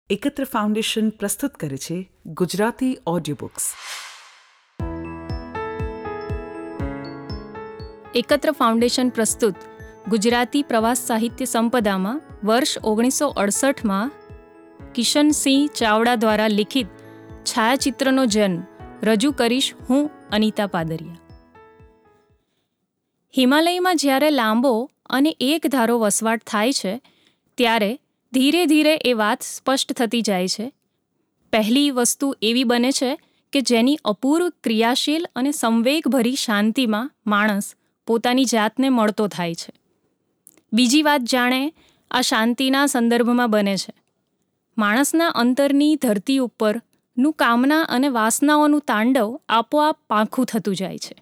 એકત્ર ફાઉન્ડેશન પ્રસ્તુત કરે છે Gujarati audio books. Ekatra foundation પ્રસ્તુત ગુજરાતી પ્રવાસ સાહિત્ય સંપદામાં વર્ષ 1968માં કિશનસિંહ ચાવડા દ્વારા લિખિત છાયાચિત્રનો જન્મ રજૂ કરીશ હું, અનિતા પાદરિયા. હિમાલયમાં જ્યારે લાંબો અને એક ધારો વસવાટ થાય છે ત્યારે ધીરે ધીરે એ વાત સ્પષ્ટ થતી જાય છે. પહેલી વસ્તુ એવી બને છે કે જેની અપૂર્વ ક્રિયાશીલ અને સંવેગભરી શાંતિમાં માણસ પોતાની જાતને મળતો થાય છે. બીજી વાત જાણે આ શાંતિના સંદર્ભમાં બને છે. માણસના અંતરની ધરતી ઉપરનું કામના અને વાસનાઓનું તાંડવ આપોઆપ પાંખું થતું જાય છે.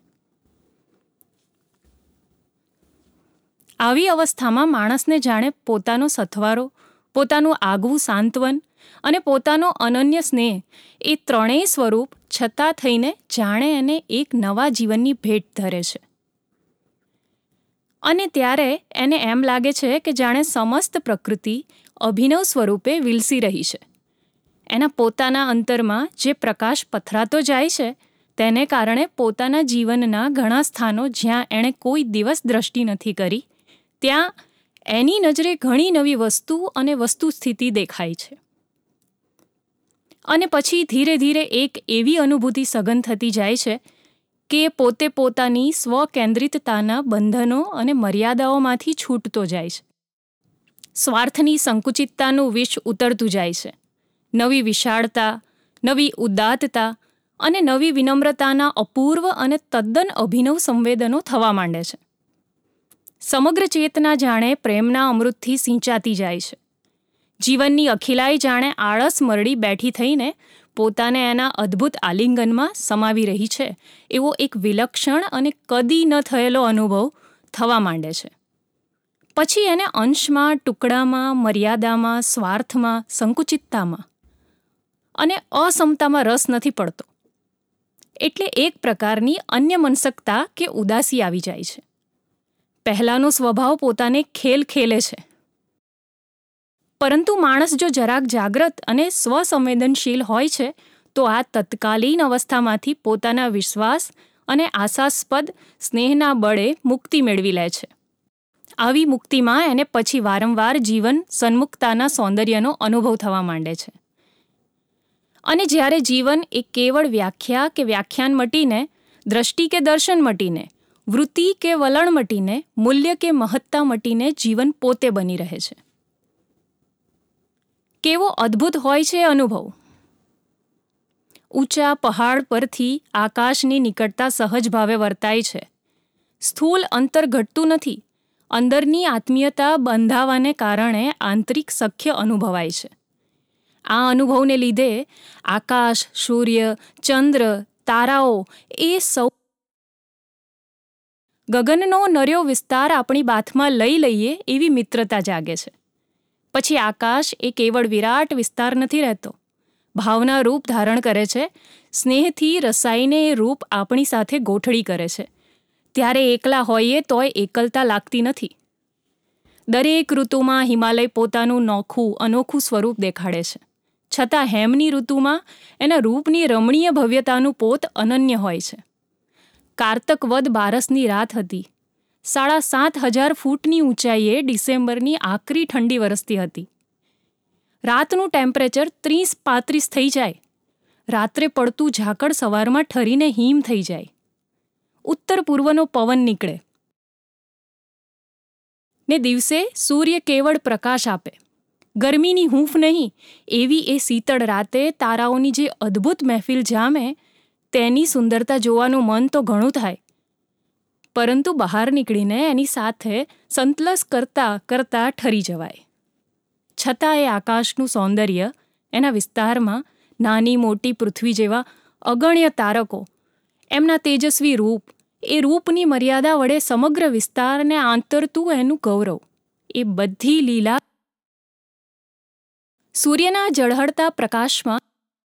આવી અવસ્થામાં માણસને જાણે પોતાનો સથવારો, પોતાનું આગવું સાંત્વન અને પોતાનો અનન્ય સ્નેહ એ ત્રણેય સ્વરૂપ છતાં થઈને જાણે એને એક નવા જીવનની ભેટ ધરે છે. અને ત્યારે એને એમ લાગે છે કે જાણે સમસ્ત પ્રકૃતિ અભિનવ સ્વરૂપે વિલસી રહી છે. એના પોતાના અંતરમાં જે પ્રકાશ પથરાતો જાય છે તેને કારણે પોતાના જીવનના ઘણા સ્થાનો જ્યાં એણે કોઈ દિવસ દ્રષ્ટિ નથી કરી ત્યાં એની નજરે ઘણી નવી વસ્તુ અને વસ્તુ સ્થિતિ દેખાય છે. અને પછી ધીરે ધીરે એક એવી અનુભૂતિ સઘન થતી જાય છે કે પોતે પોતાની સ્વકેન્દ્રિતતાના બંધનો અને મર્યાદાઓમાંથી છૂટતો જાય છે. સ્વાર્થની સંકુચિતતાનું વિષ ઉતરતું જાય છે. નવી વિશાળતા, નવી ઉદાત્તતા અને નવી વિનમ્રતાના અપૂર્વ અને તદ્દન અભિનવ સંવેદનો થવા માંડે છે. સમગ્ર ચેતના જાણે પ્રેમના અમૃતથી સિંચાતી જાય છે. જીવનની અખિલાઈ જાણે આળસ મરડી બેઠી થઈને પોતાને એના અદ્ભુત આલિંગનમાં સમાવી રહી છે એવો એક વિલક્ષણ અને કદી ન થયેલો અનુભવ થવા માંડે છે. પછી એને અંશમાં, ટુકડામાં, મર્યાદામાં, સ્વાર્થમાં, સંકુચિતતામાં અને અસમતામાં રસ નથી પડતો. એટલે એક પ્રકારની અન્યમનસ્કતા કે ઉદાસી આવી જાય છે. પહેલાંનો સ્વભાવ પોતાને ખેલે છે. પરંતુ માણસ જો જરાક જાગ્રત અને સ્વસંવેદનશીલ હોય છે તો આ તત્કાલીન અવસ્થામાંથી પોતાના વિશ્વાસ અને આશાસ્પદ સ્નેહના બળે મુક્તિ મેળવી લે છે. આવી મુક્તિમાં એને પછી વારંવાર જીવન સન્મુખતાના સૌંદર્યનો અનુભવ થવા માંડે છે. અને જ્યારે જીવન એ કેવળ વ્યાખ્યા કે વ્યાખ્યાન મટીને, દ્રષ્ટિ કે દર્શન મટીને, વૃત્તિ કે વલણ મટીને, મૂલ્ય કે મહત્તા મટીને જીવન પોતે બની રહે છે. કેવો અદ્ભુત હોય છે અનુભવ! ઊંચા પહાડ પરથી આકાશની નિકટતા સહજ ભાવે વર્તાય છે. સ્થૂળ અંતર ઘટતું નથી. અંદરની આત્મીયતા બંધાવાને કારણે આંતરિક સખ્ય અનુભવાય છે. આ અનુભવને લીધે આકાશ, સૂર્ય, ચંદ્ર, તારાઓ એ સૌ ગગનનો નર્યો વિસ્તાર આપણી બાથમાં લઈ લઈએ એવી મિત્રતા જાગે છે. પછી આકાશ એ કેવળ વિરાટ વિસ્તાર નથી રહેતો. ભાવના રૂપ ધારણ કરે છે. સ્નેહથી રસાઈને એ રૂપ આપણી સાથે ગોઠડી કરે છે. ત્યારે એકલા હોઈએ તોય એકલતા લાગતી નથી. દરેક ઋતુમાં હિમાલય પોતાનું નોખું, અનોખું સ્વરૂપ દેખાડે છે. છતાં હેમની ઋતુમાં એના રૂપની રમણીય ભવ્યતાનું પોત અનન્ય હોય છે. કારતક વદ બારસની રાત હતી. 7,500 ફૂટની ઊંચાઈએ ડિસેમ્બરની આકરી ઠંડી વરસતી હતી. રાતનું ટેમ્પરેચર 30-35 થઈ જાય. રાત્રે પડતું ઝાકળ સવારમાં ઠરીને હિમ થઈ જાય. ઉત્તર પૂર્વનો પવન નીકળે ને દિવસે સૂર્ય કેવળ પ્રકાશ આપે. ગરમીની હૂંફ નહીં એવી એ શીતળ રાતે તારાઓની જે અદ્ભુત મહેફિલ જામે તેની સુંદરતા જોવાનું મન તો ઘણું થાય. પરંતુ બહાર નીકળીને એની સાથે સંતલસ કરતાં કરતાં ઠરી જવાય. છતાં એ આકાશનું સૌંદર્ય, એના વિસ્તારમાં નાની મોટી પૃથ્વી જેવા અગણ્ય તારકો, એમના તેજસ્વી રૂપ, એ રૂપની મર્યાદા વડે સમગ્ર વિસ્તારને આંતરતું એનું ગૌરવ, એ બધી લીલા સૂર્યના ઝળહળતા પ્રકાશમાં,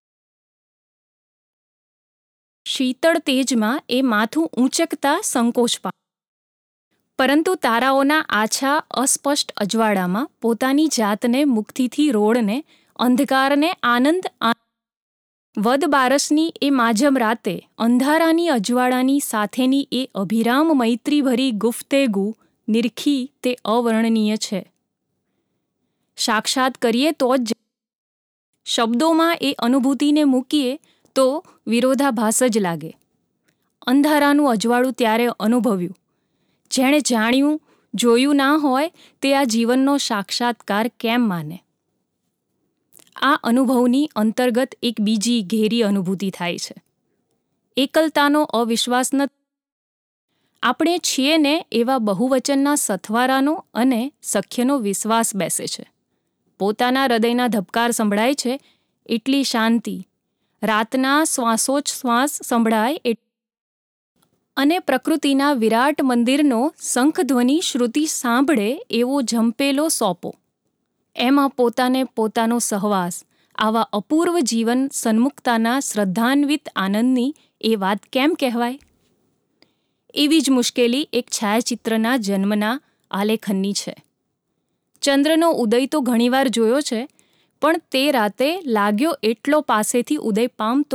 શીતળ તેજમાં એ માથું ઊંચકતા સંકોચ પામે. પરંતુ તારાઓના આછા અસ્પષ્ટ અજવાળામાં પોતાની જાતને મુક્તિથી રોળને અંધકારને આનંદ વદ બારસની એ માઝમ રાતે અંધારાની અજવાળાની સાથેની એ અભિરામ મૈત્રીભરી ગુફ્તેગુ નિરખી તે અવર્ણનીય છે. સાક્ષાત કરીએ તો જ શબ્દોમાં એ અનુભૂતિને મૂકીએ તો વિરોધાભાસ જ લાગે. અંધારાનું અજવાળું ત્યારે અનુભવ્યું. જેણે જાણ્યું જોયું ના હોય તે આ જીવનનો સાક્ષાત્કાર કેમ માને? આ અનુભવની અંતર્ગત એક બીજી ઘેરી અનુભૂતિ થાય છે. એકલતાનો અવિશ્વાસ નથી. આપણે છીએ ને એવા બહુવચનના સથવારાનો અને સખ્યનો વિશ્વાસ બેસે છે. પોતાના હૃદયના ધબકાર સંભળાય છે એટલી શાંતિ, રાતના શ્વાસોચ્છ્વાસ સંભળાય અને પ્રકૃતિના વિરાટ મંદિરનો શંખધ્વનિ શ્રુતિ સાંભળે એવો ઝંપેલો સોપો. એમાં પોતાનો સહવાસ, આવા અપૂર્વ જીવન સન્મુખતાના શ્રદ્ધાન્વિત આનંદની એ વાત કેમ કહેવાય? એવી જ મુશ્કેલી એક છાયાચિત્રના જન્મના આલેખનની છે. ચંદ્રનો ઉદય તો ઘણીવાર જોયો છે, પણ તે રાતે લાગ્યો એટલો પાસેથી ઉદય પામતો.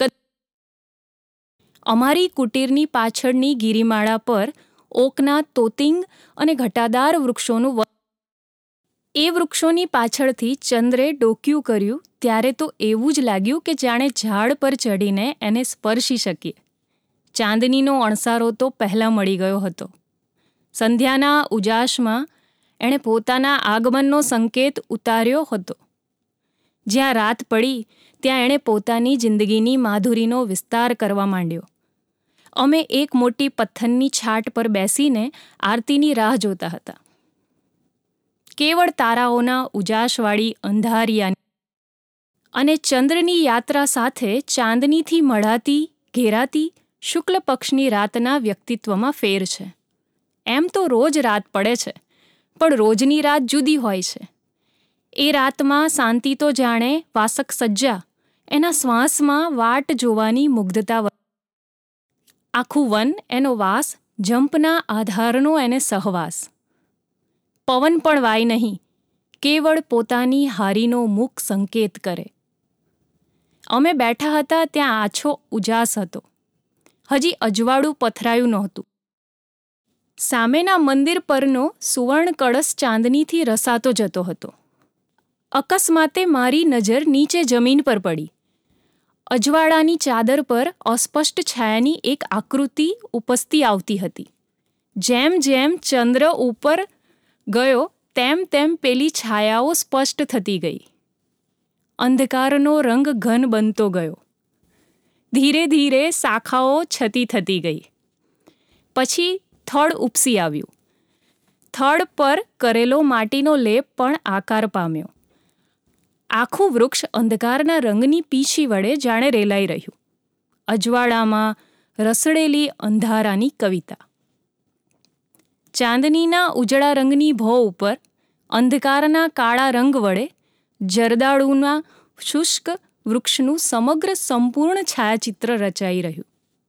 અમારી કુટીરની પાછળની ગિરિમાળા પર ઓકના તોતિંગ અને ઘટાદાર વૃક્ષોનું એ વૃક્ષોની પાછળથી ચંદ્રે ડોકિયું કર્યું ત્યારે તો એવું જ લાગ્યું કે જાણે ઝાડ પર ચડીને એને સ્પર્શી શકીએ. ચાંદનીનો અણસારો તો પહેલાં મળી ગયો હતો. સંધ્યાના ઉજાસમાં એણે પોતાના આગમનનો સંકેત ઉતાર્યો હતો. જ્યાં રાત પડી ત્યાં એણે પોતાની જિંદગીની માધુરીનો વિસ્તાર કરવા માંડ્યો. અમે એક મોટી પથ્થરની છાટ પર બેસીને આરતીની રાહ જોતા હતા. કેવળ તારાઓના ઉજાસવાળી અંધારિયાની અને ચંદ્રની યાત્રા સાથે ચાંદનીથી મળાતી ઘેરાતી શુક્લ પક્ષની રાતના વ્યક્તિત્વમાં ફેર છે. એમ તો રોજ રાત પડે છે, પણ રોજની રાત જુદી હોય છે. એ રાતમાં શાંતિ તો જાણે વાસક સજ્જા, એના શ્વાસમાં વાટ જોવાની મુગ્ધતા. આખું વન એનો વાસ, જંપના આધારનો એને સહવાસ. પવન પણ વાય નહીં, કેવળ પોતાની હારીનો મુખ સંકેત કરે. અમે બેઠા હતા ત્યાં આછો ઉજાસ હતો. હજી અજવાળું પથરાયું નહોતું. સામેના મંદિર પરનો સુવર્ણ કળશ ચાંદનીથી રસાતો જતો હતો. અકસ્માતે મારી નજર નીચે જમીન પર પડી. અજવાળાની ચાદર પર અસ્પષ્ટ છાયાની એક આકૃતિ ઉપસતી આવતી હતી. જેમ જેમ ચંદ્ર ઉપર ગયો તેમ તેમ પેલી છાયાઓ સ્પષ્ટ થતી ગઈ. અંધકારનો રંગ ઘન બનતો ગયો. ધીરે ધીરે શાખાઓ છતી થતી ગઈ. પછી થડ ઉપસી આવ્યું. થડ પર કરેલો માટીનો લેપ પણ આકાર પામ્યો. આખું વૃક્ષ અંધકારના રંગની પીછી વડે જાણે રેલાઈ રહ્યું. અજવાળામાં રસડેલી અંધારાની કવિતા. ચાંદનીના ઉજળા રંગની ભો ઉપર અંધકારના કાળા રંગ વડે જરદાળુના શુષ્ક વૃક્ષનું સમગ્ર સંપૂર્ણ છાયાચિત્ર રચાઈ રહ્યું.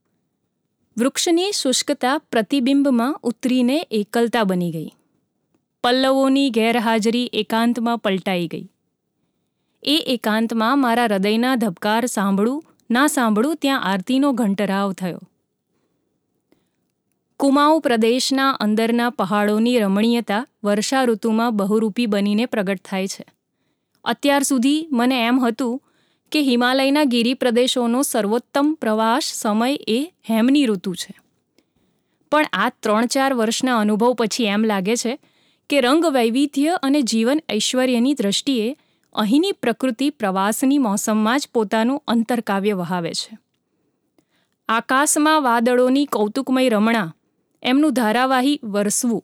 વૃક્ષની શુષ્કતા પ્રતિબિંબમાં ઉતરીને એકલતા બની ગઈ. પલ્લવોની ગેરહાજરી એકાંતમાં પલટાઈ ગઈ. એ એકાંતમાં મારા હૃદયના ધબકાર સાંભળું ના સાંભળું ત્યાં આરતીનો ઘંટરાવ થયો. કુમાઉ પ્રદેશના અંદરના પહાડોની રમણીયતા વર્ષા ઋતુમાં બહુરૂપી બનીને પ્રગટ થાય છે. અત્યાર સુધી મને એમ હતું કે હિમાલયના ગિરિપ્રદેશોનો સર્વોત્તમ પ્રવાસ સમય એ હેમની ઋતુ છે. પણ આ 3-4 વર્ષના અનુભવ પછી એમ લાગે છે કે રંગ વૈવિધ્ય અને જીવન ઐશ્વર્યની દ્રષ્ટિએ અહીંની પ્રકૃતિ પ્રવાસની મોસમમાં જ પોતાનું અંતરકાવ્ય વહાવે છે. આકાશમાં વાદળોની કૌતુકમય રમણા, એમનું ધારાવાહી વરસવું,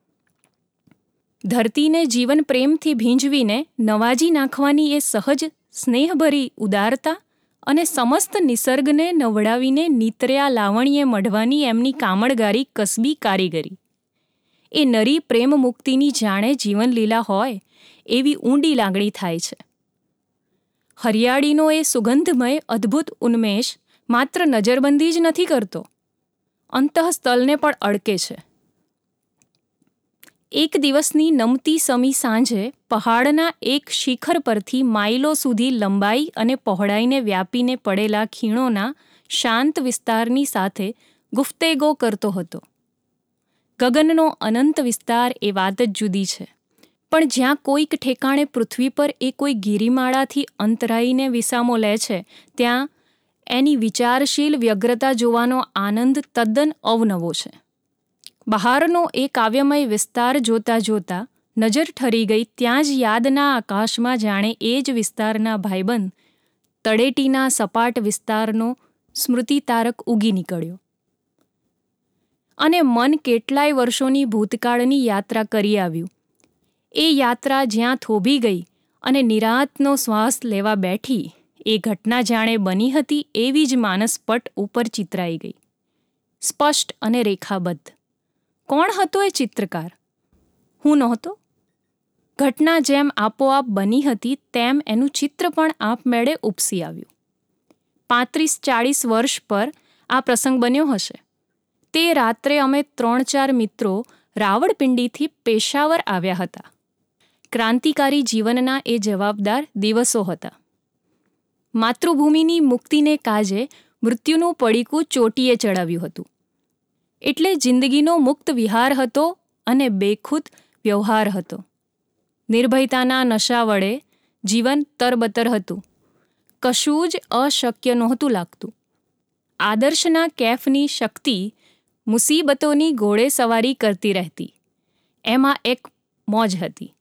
ધરતીને જીવન પ્રેમથી ભીંજવીને નવાજી નાખવાની એ સહજ સ્નેહભરી ઉદારતા અને સમસ્ત નિસર્ગને નવડાવીને નીતર્યા લાવણ્યે મઢવાની એમની કામળગારી કસબી કારીગરી, એ નરી પ્રેમ મુક્તિની જાણે જીવનલીલા હોય એવી ઊંડી લાગણી થાય છે. હરિયાળીનો એ સુગંધમય અદ્ભુત ઉન્મેષ માત્ર નજરબંધી જ નથી કરતો, અંતઃસ્થલને પણ અડકે છે. એક દિવસની નમતી સમી સાંજે પહાડના એક શિખર પરથી માઇલો સુધી લંબાઈ અને પહોળાઈને વ્યાપીને પડેલા ખીણોના શાંત વિસ્તારની સાથે ગુફ્તેગો કરતો હતો. ગગનનો અનંત વિસ્તાર એ વાત જ જુદી છે, પણ જ્યાં કોઈક ઠેકાણે પૃથ્વી પર એ કોઈ ગિરિમાળાથી અંતરાઈને વિસામો લે છે, ત્યાં એની વિચારશીલ વ્યગ્રતા જોવાનો આનંદ તદ્દન અવનવો છે. બહારનો એ કાવ્યમય વિસ્તાર જોતા જોતા નજર ઠરી ગઈ ત્યાં જ યાદના આકાશમાં જાણે એ જ વિસ્તારના ભાઈબંધ તળેટીના સપાટ વિસ્તારનો સ્મૃતિતારક ઉગી નીકળ્યો. અને મન કેટલાય વર્ષોની ભૂતકાળની યાત્રા કરી આવ્યું. એ યાત્રા જ્યાં થોભી ગઈ અને નિરાંતનો શ્વાસ લેવા બેઠી, એ ઘટના જાણે બની હતી એવી જ માનસપટ ઉપર ચિતરાઈ ગઈ, સ્પષ્ટ અને રેખાબદ્ધ. કોણ હતો એ ચિત્રકાર? હું નહોતો? ઘટના જેમ આપોઆપ બની હતી તેમ એનું ચિત્ર પણ આપમેળે ઉપસી આવ્યું. 35-40 વર્ષ પર આ પ્રસંગ બન્યો હશે. તે રાત્રે અમે 3-4 મિત્રો રાવળપિંડીથી પેશાવર આવ્યા હતા. ક્રાંતિકારી જીવનના એ જવાબદાર દિવસો હતા. માતૃભૂમિની મુક્તિને કાજે મૃત્યુનું પડીકું ચોટીએ ચડાવ્યું હતું. એટલે જિંદગીનો મુક્ત વિહાર હતો અને બેખુદ વ્યવહાર હતો. નિર્ભયતાના નશા વડે જીવન તરબતર હતું. કશું જ અશક્ય નહોતું લાગતું. આદર્શના કેફની શક્તિ મુસીબતોની ઘોડે સવારી કરતી રહેતી, એમાં એક મોજ હતી.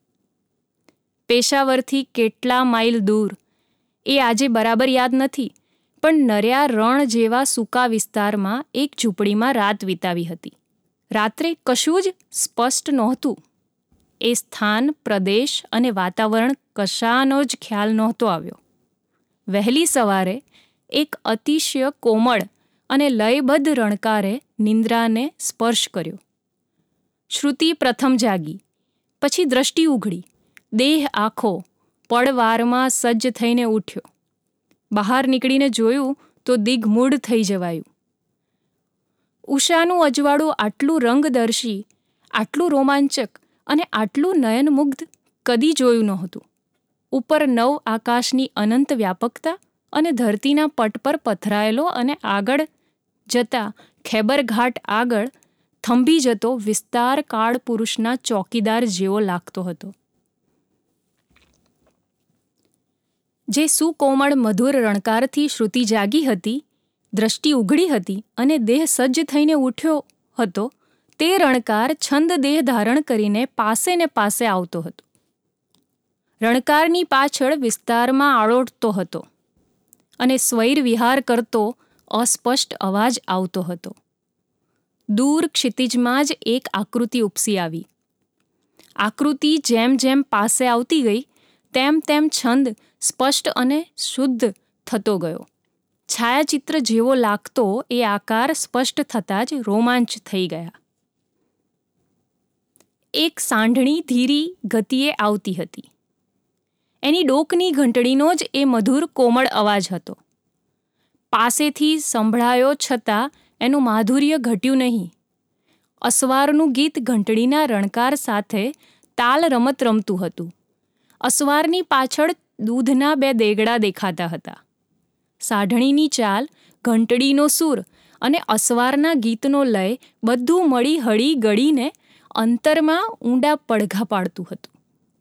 પેશાવરથી કેટલા માઇલ દૂર એ આજે બરાબર યાદ નથી, પણ નર્યા રણ જેવા સૂકા વિસ્તારમાં એક ઝૂંપડીમાં રાત વિતાવી હતી. રાત્રે કશું જ સ્પષ્ટ નહોતું. એ સ્થાન, પ્રદેશ અને વાતાવરણ કશાનો જ ખ્યાલ નહોતો આવ્યો. વહેલી સવારે એક અતિશય કોમળ અને લયબદ્ધ રણકારે નિંદ્રાને સ્પર્શ કર્યો. શ્રુતિ પ્રથમ જાગી, પછી દ્રષ્ટિ ઉઘડી, દેહ આખો પળવારમાં સજ્જ થઈને ઉઠ્યો. બહાર નીકળીને જોયું તો દિગ્મૂઢ થઈ જવાયું. ઉષાનું અજવાળું આટલું રંગદર્શી, આટલું રોમાંચક અને આટલું નયનમુગ્ધ કદી જોયું નહોતું. ઉપર નવ આકાશની અનંત વ્યાપકતા અને ધરતીના પટ પર પથરાયેલો અને આગળ જતા ખૈબર ઘાટ આગળ થંભી જતો વિસ્તાર કાળપુરુષના ચોકીદાર જેવો લાગતો હતો. જે સુકોમળ મધુર રણકારથી શ્રુતિ જાગી હતી, દ્રષ્ટિ ઉઘડી હતી અને દેહ સજ્જ થઈને ઉઠ્યો હતો, તે રણકાર છંદ દેહ ધારણ કરીને પાસે ને પાસે આવતો હતો. રણકારની પાછળ વિસ્તારમાં આળોટતો હતો અને સ્વૈર વિહાર કરતો અસ્પષ્ટ અવાજ આવતો હતો. દૂર ક્ષિતિજમાં જ એક આકૃતિ ઉપસી આવી. આકૃતિ જેમ જેમ પાસે આવતી ગઈ તેમ તેમ છંદ સ્પષ્ટ અને શુદ્ધ થતો ગયો. છાયાચિત્ર જેવો લાગતો એ આકાર સ્પષ્ટ થતાં જ રોમાંચ થઈ ગયા. એક સાંઢણી ધીરી ગતિએ આવતી હતી. એની ડોકની ઘંટડીનો જ એ મધુર કોમળ અવાજ હતો. પાસેથી સંભળાયો છતાં એનું માધુર્ય ઘટ્યું નહીં. અસવારનું ગીત ઘંટડીના રણકાર સાથે તાલ રમત રમતું હતું. અસવારની પાછળ દૂધના 2 દેગડા દેખાતા હતા. સાઢણીની ચાલ, ઘંટડીનો સૂર અને અસવારના ગીતનો લય બધું મળી હળી ગળીને અંતરમાં ઊંડા પડઘા પાડતું હતું.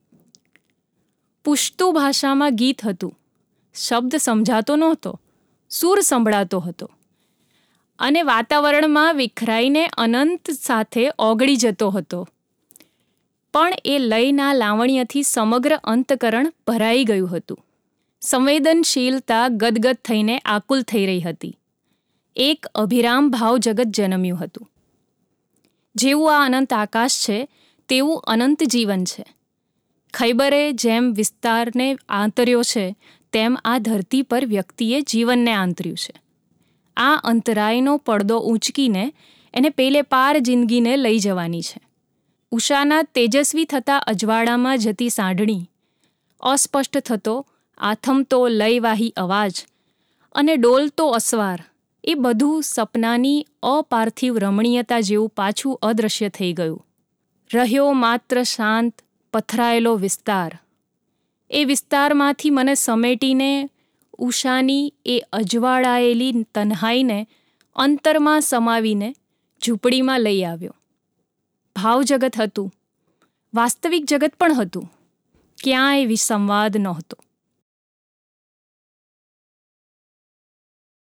પુશ્તુ ભાષામાં ગીત હતું. શબ્દ સમજાતો નહોતો, સૂર સંભળાતો હતો અને વાતાવરણમાં વિખરાઈને અનંત સાથે ઓગળી જતો હતો. પણ એ લયના લાવણ્યથી સમગ્ર અંતકરણ ભરાઈ ગયું હતું. સંવેદનશીલતા ગદગદ થઈને આકુલ થઈ રહી હતી. એક અભિરામ ભાવ જગત જન્મ્યું હતું. જેવું આ અનંત આકાશ છે તેવું અનંત જીવન છે. ખૈબરે જેમ વિસ્તારને આંતર્યો છે તેમ આ ધરતી પર વ્યક્તિએ જીવનને આંતર્યું છે. આ અંતરાયનો પડદો ઊંચકીને એને પેલે પાર જિંદગીને લઈ જવાની છે. ઉષાના તેજસ્વી થતા અજવાળામાં જતી સાંઢણી, અસ્પષ્ટ થતો આથમતો લયવાહી અવાજ અને ડોલતો અસવાર, એ બધું સપનાની અપાર્થિવ રમણીયતા જેવું પાછું અદૃશ્ય થઈ ગયું. રહ્યો માત્ર શાંત પથરાયેલો વિસ્તાર. એ વિસ્તારમાંથી મને સમેટીને ઉષાની એ અજવાળાયેલી તન્હાઈને અંતરમાં સમાવીને ઝૂંપડીમાં લઈ આવ્યો. ભાવજગત હતું, વાસ્તવિક જગત પણ હતું. ક્યાંય વિસંવાદ નહોતો.